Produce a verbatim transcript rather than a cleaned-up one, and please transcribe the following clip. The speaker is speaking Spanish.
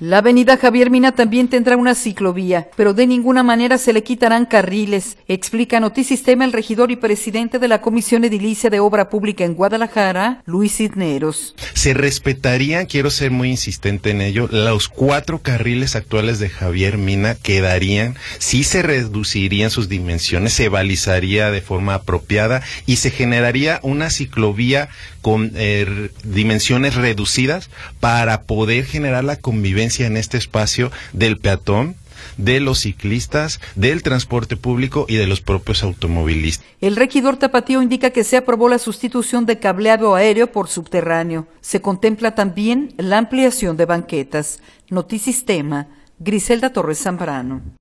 La avenida Javier Mina también tendrá una ciclovía, pero de ninguna manera se le quitarán carriles, explica Notisistema el regidor y presidente de la Comisión Edilicia de Obra Pública en Guadalajara, Luis Cisneros. Se respetarían, quiero ser muy insistente en ello, los cuatro carriles actuales de Javier Mina quedarían, sí se reducirían sus dimensiones, se balizaría de forma apropiada y se generaría una ciclovía con eh, dimensiones reducidas para poder generar la convivencia en este espacio del peatón, de los ciclistas, del transporte público y de los propios automovilistas. El regidor tapatío indica que se aprobó la sustitución de cableado aéreo por subterráneo. Se contempla también la ampliación de banquetas. Notisistema, Griselda Torres Zambrano.